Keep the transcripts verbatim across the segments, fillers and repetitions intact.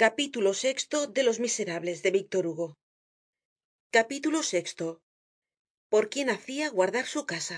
Capítulo sexto de Los Miserables de Víctor Hugo. Capítulo sexto. Por quién hacía guardar su casa.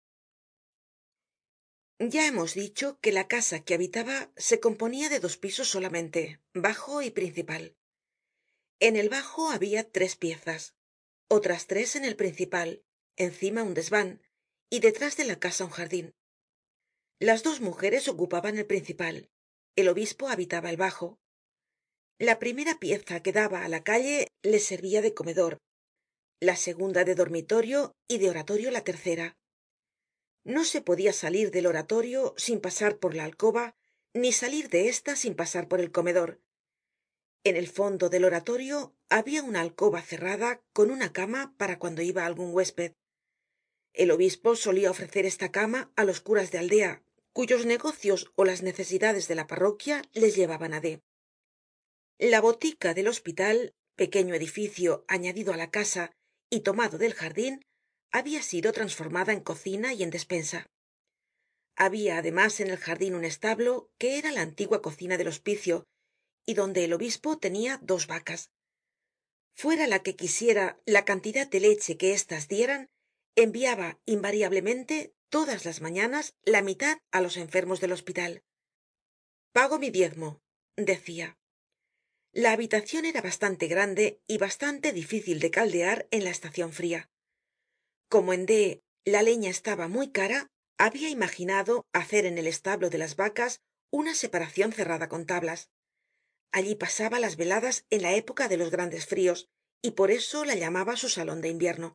Ya hemos dicho que la casa que habitaba se componía de dos pisos solamente, bajo y principal. En el bajo había tres piezas, otras tres en el principal, encima un desván, y detrás de la casa un jardín. Las dos mujeres ocupaban el principal, el obispo habitaba el bajo. La primera pieza que daba á la calle le servía de comedor, la segunda de dormitorio y de oratorio la tercera. No se podia salir del oratorio sin pasar por la alcoba, ni salir de ésta sin pasar por el comedor. En el fondo del oratorio había una alcoba cerrada con una cama para cuando iba algún huésped. El obispo solía ofrecer esta cama á los curas de aldea, cuyos negocios ó las necesidades de la parroquia les llevaban á d. La botica del hospital, pequeño edificio añadido á la casa y tomado del jardín, había sido transformada en cocina y en despensa. Había además en el jardín un establo que era la antigua cocina del hospicio y donde el obispo tenía dos vacas. Fuera la que quisiera la cantidad de leche que éstas dieran, enviaba invariablemente todas las mañanas la mitad á los enfermos del hospital. Pago mi diezmo, decia. La habitacion era bastante grande y bastante difícil de caldear en la estacion fria. Como en d la leña estaba muy cara, había imaginado hacer en el establo de las vacas una separacion cerrada con tablas. Allí pasaba las veladas en la época de los grandes frios, y por eso la llamaba su salon de invierno.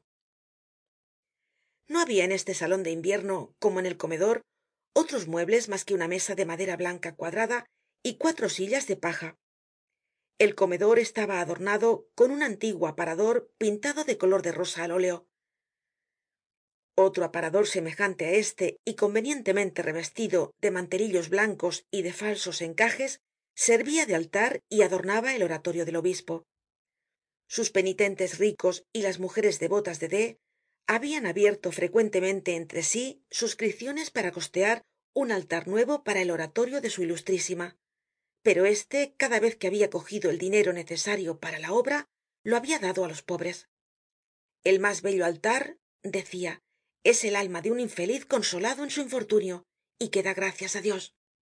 No había en este salon de invierno, como en el comedor, otros muebles mas que una mesa de madera blanca cuadrada y cuatro sillas de paja. El comedor estaba adornado con un antiguo aparador pintado de color de rosa al óleo. Otro aparador semejante á este y convenientemente revestido de mantelillos blancos y de falsos encajes servia de altar y adornaba el oratorio del obispo. Sus penitentes ricos y las mujeres devotas de d habian abierto frecuentemente entre sí suscripciones para costear un altar nuevo para el oratorio de su ilustrísima, pero éste cada vez que habia cogido el dinero necesario para la obra lo habia dado á los pobres. El más bello altar, decia, es el alma de un infeliz consolado en su infortunio y que da gracias á Dios.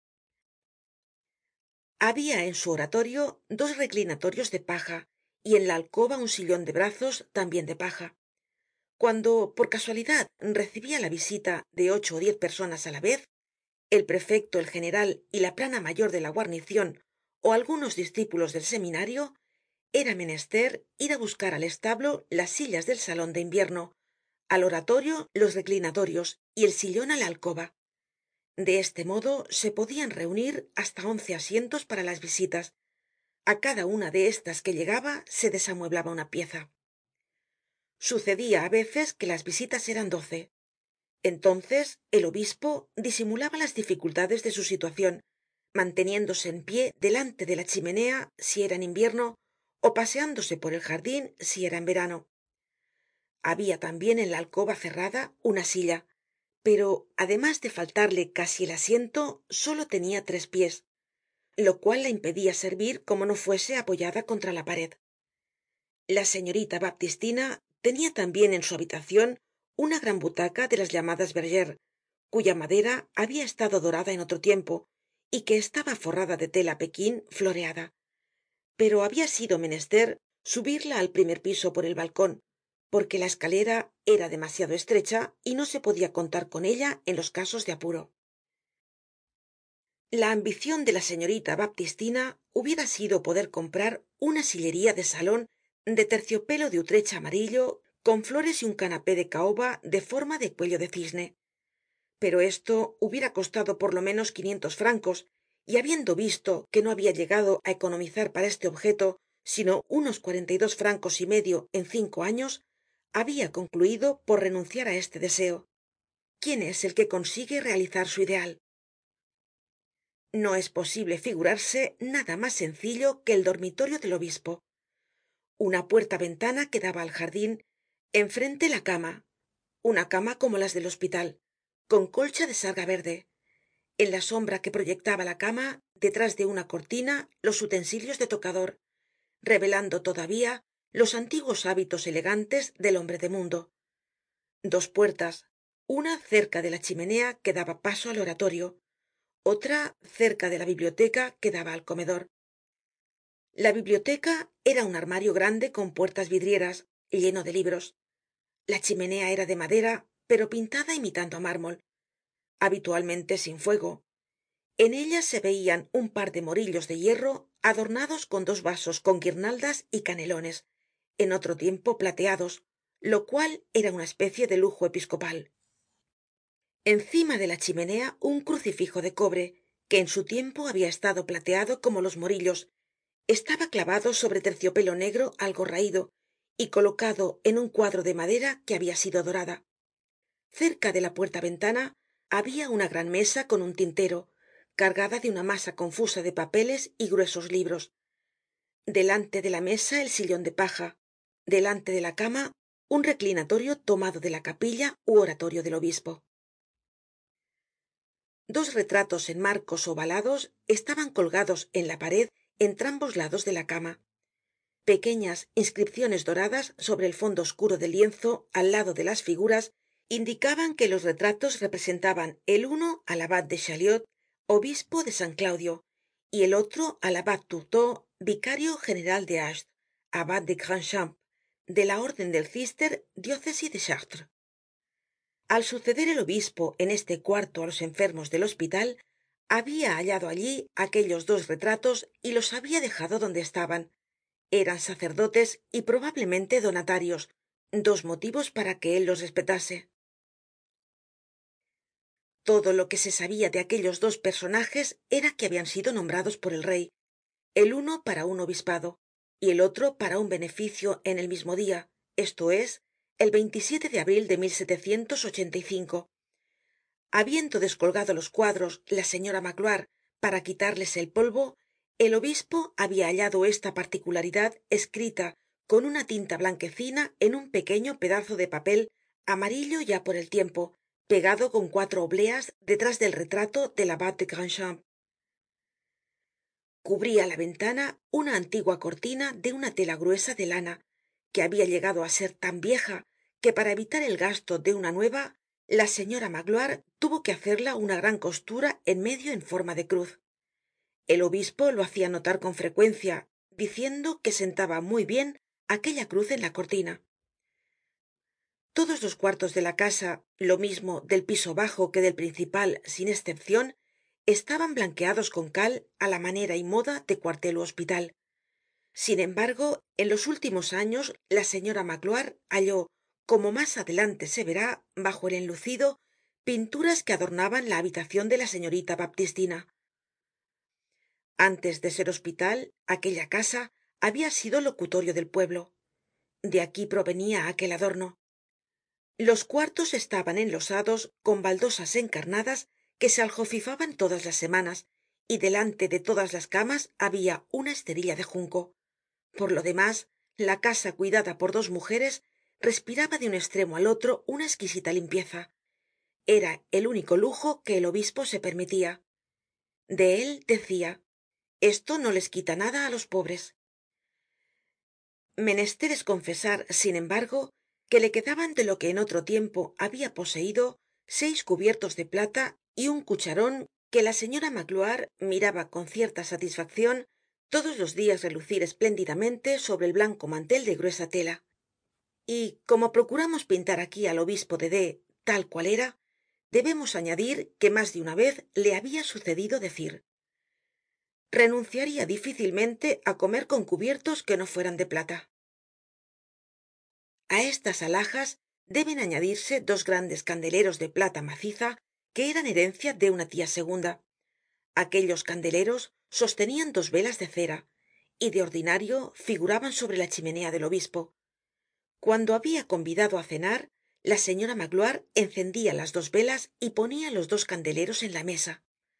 Habia en su oratorio dos reclinatorios de paja y en la alcoba un sillon de brazos tambien de paja. Cuando por casualidad recibia la visita de ocho ó diez personas á la vez, el prefecto, el general y la plana mayor de la guarnicion ó algunos discípulos del seminario, era menester ir á buscar al establo las sillas del salon de invierno, al oratorio los reclinatorios y el sillon á la alcoba. De este modo se podian reunir hasta once asientos para las visitas. A cada una de estas que llegaba se desamueblaba una pieza. Sucedia á veces que las visitas eran doce. Entonces el obispo disimulaba las dificultades de su situacion, manteniéndose en pie delante de la chimenea si era en invierno ó paseándose por el jardin si era en verano. Habia tambien en la alcoba cerrada una silla, pero además de faltarle casi el asiento, solo tenia tres pies, lo cual la impedia servir como no fuese apoyada contra la pared. La señorita baptistina tenia tambien en su habitacion una gran butaca de las llamadas bergère, cuya madera habia estado dorada en otro tiempo y que estaba forrada de tela pekin floreada, pero habia sido menester subirla al primer piso por el balcon, porque la escalera era demasiado estrecha y no se podia contar con ella en los casos de apuro. La ambicion de la señorita baptistina hubiera sido poder comprar una sillería de salon de terciopelo de utrecht amarillo con flores y un canapé de caoba de forma de cuello de cisne, pero esto hubiera costado por lo menos quinientos francos, y habiendo visto que no habia llegado á economizar para este objeto sino unos cuarenta y dos francos y medio en cinco años, habia concluido por renunciar á este deseo. ¿Quién es el que consigue realizar su ideal? No es posible figurarse nada más sencillo que el dormitorio del obispo. Una puerta ventana que daba al jardin, enfrente la cama, una cama como las del hospital, con colcha de sarga verde. En la sombra que proyectaba la cama detrás de una cortina los utensilios de tocador, revelando todavía los antiguos hábitos elegantes del hombre de mundo. Dos puertas, una cerca de la chimenea que daba paso al oratorio, otra cerca de la biblioteca que daba al comedor. La biblioteca era un armario grande con puertas vidrieras, lleno de libros. La chimenea era de madera, pero pintada imitando a mármol, habitualmente sin fuego. En ella se veían un par de morillos de hierro adornados con dos vasos con guirnaldas y canelones, en otro tiempo plateados, lo cual era una especie de lujo episcopal. Encima de la chimenea un crucifijo de cobre, que en su tiempo había estado plateado como los morillos, estaba clavado sobre terciopelo negro algo raído y colocado en un cuadro de madera que había sido dorada. Cerca de la puerta ventana había una gran mesa con un tintero, cargada de una masa confusa de papeles y gruesos libros. Delante de la mesa el sillón de paja, delante de la cama un reclinatorio tomado de la capilla ú oratorio del obispo. Dos retratos en marcos ovalados estaban colgados en la pared entrambos lados de la cama. Pequeñas inscripciones doradas sobre el fondo oscuro del lienzo al lado de las figuras indicaban que los retratos representaban el uno al abad de chaliót, obispo de san claudio, y el otro al abad tourteau, vicario general de ast, abad de grand-champ, de la orden del cister, diócesis de chartres. Al suceder el obispo en este cuarto á los enfermos del hospital, había hallado allí aquellos dos retratos y los había dejado donde estaban. Eran sacerdotes y probablemente donatarios, dos motivos para que él los respetase. Todo lo que se sabia de aquellos dos personajes era que habían sido nombrados por el rey, el uno para un obispado y el otro para un beneficio en el mismo dia, esto es, el de abril de habiendo descolgado los cuadros la señora magloire para quitarles el polvo, el obispo había hallado esta particularidad escrita con una tinta blanquecina en un pequeño pedazo de papel amarillo ya por el tiempo, pegado con cuatro obleas detrás del retrato del abad de grand-champ. Cubría la ventana una antigua cortina de una tela gruesa de lana, que había llegado á ser tan vieja que para evitar el gasto de una nueva, la señora magloire tuvo que hacerla una gran costura en medio en forma de cruz. El obispo lo hacia notar con frecuencia, diciendo que sentaba muy bien aquella cruz en la cortina. Todos los cuartos de la casa, lo mismo del piso bajo que del principal sin excepcion, estaban blanqueados con cal á la manera y moda de cuartel ú hospital. Sin embargo, en los últimos años la señora magloire halló, como más adelante se verá, bajo el enlucido, pinturas que adornaban la habitacion de la señorita baptistina. Antes de ser hospital, aquella casa había sido locutorio del pueblo. De aquí provenia aquel adorno. Los cuartos estaban enlosados con baldosas encarnadas que se aljofifaban todas las semanas, y delante de todas las camas había una esterilla de junco. Por lo demás, la casa cuidada por dos mujeres respiraba de un extremo al otro una exquisita limpieza. Era el único lujo que el obispo se permitia. De él decia: esto no les quita nada á los pobres. Menester es confesar, sin embargo, que le quedaban de lo que en otro tiempo había poseido seis cubiertos de plata y un cucharón que la señora magloire miraba con cierta satisfaccion todos los dias relucir espléndidamente sobre el blanco mantel de gruesa tela. Y como procuramos pintar aquí al obispo de d tal cual era, debemos añadir que más de una vez le había sucedido decir: renunciaria difícilmente á comer con cubiertos que no fueran de plata. A estas alhajas deben añadirse dos grandes candeleros de plata maciza que eran herencia de una tia segunda. Aquellos candeleros sostenian dos velas de cera, y de ordinario figuraban sobre la chimenea del obispo. Cuando había convidado á cenar, la señora magloire encendia las dos velas y ponia los dos candeleros en la mesa.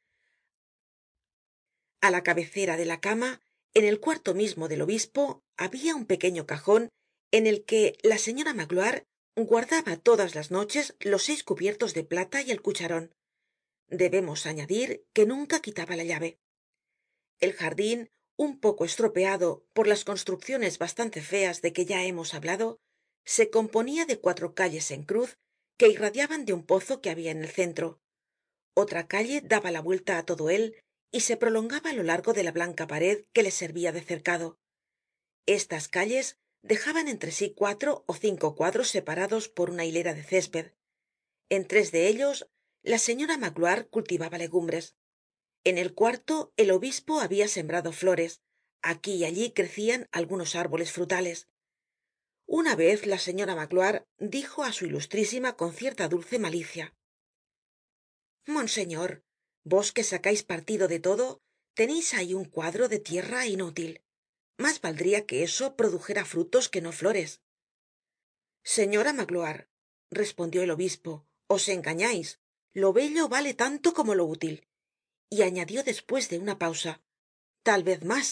A la cabecera de la cama, en el cuarto mismo del obispo, había un pequeño cajon en el que la señora magloire guardaba todas las noches los seis cubiertos de plata y el cucharon. Debemos añadir que nunca quitaba la llave. El jardin, un poco estropeado por las construcciones bastante feas de que ya hemos hablado, se componia de cuatro calles en cruz que irradiaban de un pozo que habia en el centro. Otra calle daba la vuelta á todo él y se prolongaba á lo largo de la blanca pared que le servia de cercado. Estas calles dejaban entre sí cuatro ó cinco cuadros separados por una hilera de césped. En tres de ellos la señora magloire cultivaba legumbres. En el cuarto el obispo habia sembrado flores, aquí y allí crecian algunos árboles frutales. Una vez la señora magloire dijo á su ilustrísima con cierta dulce malicia: monseñor, vos que sacais partido de todo, teneis ahí un cuadro de tierra inútil. Más valdría que eso produjera frutos que no flores. Señora magloire, respondió el obispo, os engañais. Lo bello vale tanto como lo útil. Y añadió después de una pausa: tal vez más.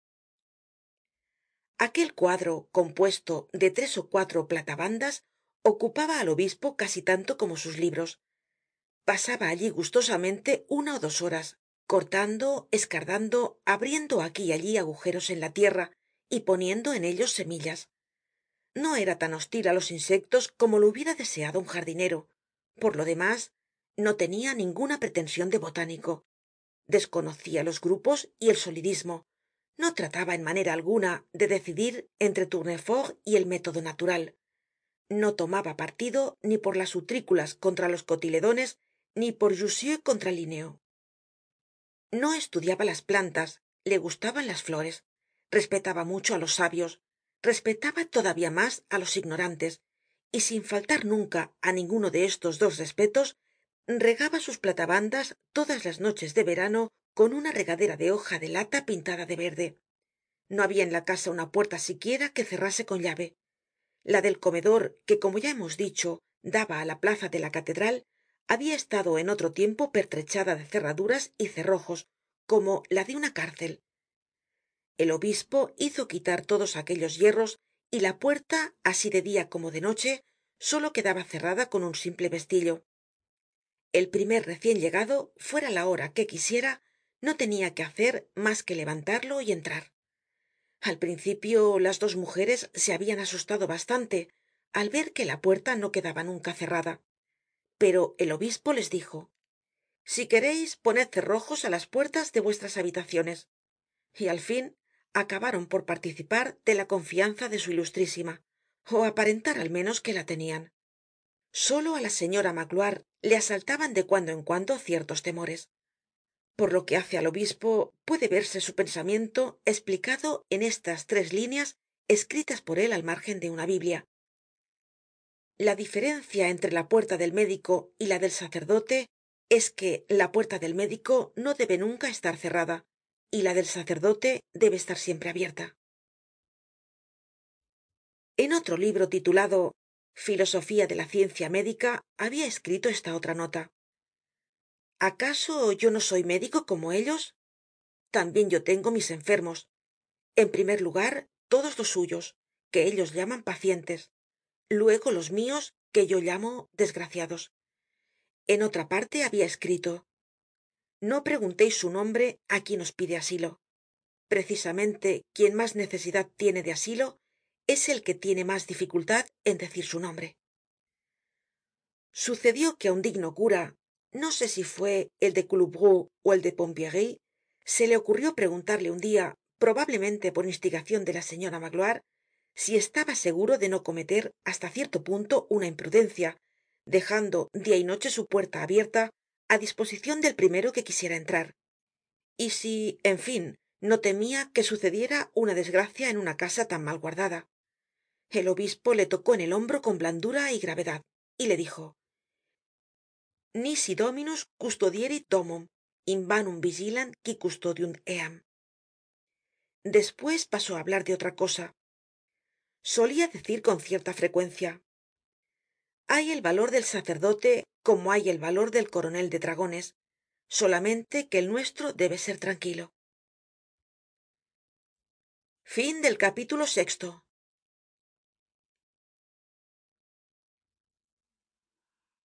Aquel cuadro, compuesto de tres ó cuatro platabandas, ocupaba al obispo casi tanto como sus libros. Pasaba allí gustosamente una ó dos horas, cortando, escardando, abriendo aquí y allí agujeros en la tierra y poniendo en ellos semillas. No era tan hostil á los insectos como lo hubiera deseado un jardinero. Por lo demás, no tenia ninguna pretension de botánico. Desconocia los grupos y el solidismo. No trataba en manera alguna de decidir entre tournefort y el método natural. No tomaba partido ni por las utrículas contra los cotiledones ni por jussieu contra linneo. No estudiaba las plantas, le gustaban las flores, respetaba mucho á los sabios, respetaba todavía más á los ignorantes, y sin faltar nunca á ninguno de estos dos respetos, regaba sus platabandas todas las noches de verano con una regadera de hoja de lata pintada de verde. No habia en la casa una puerta siquiera que cerrase con llave. La del comedor, que como ya hemos dicho daba á la plaza de la catedral, habia estado en otro tiempo pertrechada de cerraduras y cerrojos como la de una cárcel. El obispo hizo quitar todos aquellos hierros y la puerta, así de dia como de noche, solo quedaba cerrada con un simple pestillo. El primer recien llegado, fuera la hora que quisiera, no tenia que hacer mas que levantarlo y entrar. Al principio las dos mujeres se habian asustado bastante al ver que la puerta no quedaba nunca cerrada, pero el obispo les dijo: si quereis poned cerrojos á las puertas de vuestras habitaciones. Y al fin acabaron por participar de la confianza de su ilustrísima, ó aparentar al menos que la tenian. Solo á la señora magloire le asaltaban de cuando en cuando ciertos temores. Por lo que hace al obispo, puede verse su pensamiento explicado en estas tres líneas escritas por él al margen de una biblia. La diferencia entre la puerta del médico y la del sacerdote es que la puerta del médico no debe nunca estar cerrada y la del sacerdote debe estar siempre abierta. En otro libro titulado Filosofía de la ciencia médica había escrito esta otra nota: ¿acaso yo no soy médico como ellos? También yo tengo mis enfermos. En primer lugar, todos los suyos, que ellos llaman pacientes, luego los míos, que yo llamo desgraciados. En otra parte había escrito: no pregunteis su nombre á quien os pide asilo. Precisamente quien más necesidad tiene de asilo es el que tiene más dificultad en decir su nombre. Sucedió que a un digno cura, no sé si fue el de Couloubroux o el de Pompierry, se le ocurrió preguntarle un día, probablemente por instigación de la señora magloire, si estaba seguro de no cometer hasta cierto punto una imprudencia, dejando día y noche su puerta abierta á disposicion del primero que quisiera entrar, y si, en fin, no temia que sucediera una desgracia en una casa tan mal guardada. El obispo le tocó en el hombro con blandura y gravedad, y le dijo: nisi dominus custodierit domum, invanum vigilant qui custodiunt eam. Después pasó a hablar de otra cosa. Solía decir con cierta frecuencia: hay el valor del sacerdote como hay el valor del coronel de dragones, solamente que el nuestro debe ser tranquilo. Fin del capítulo sexto.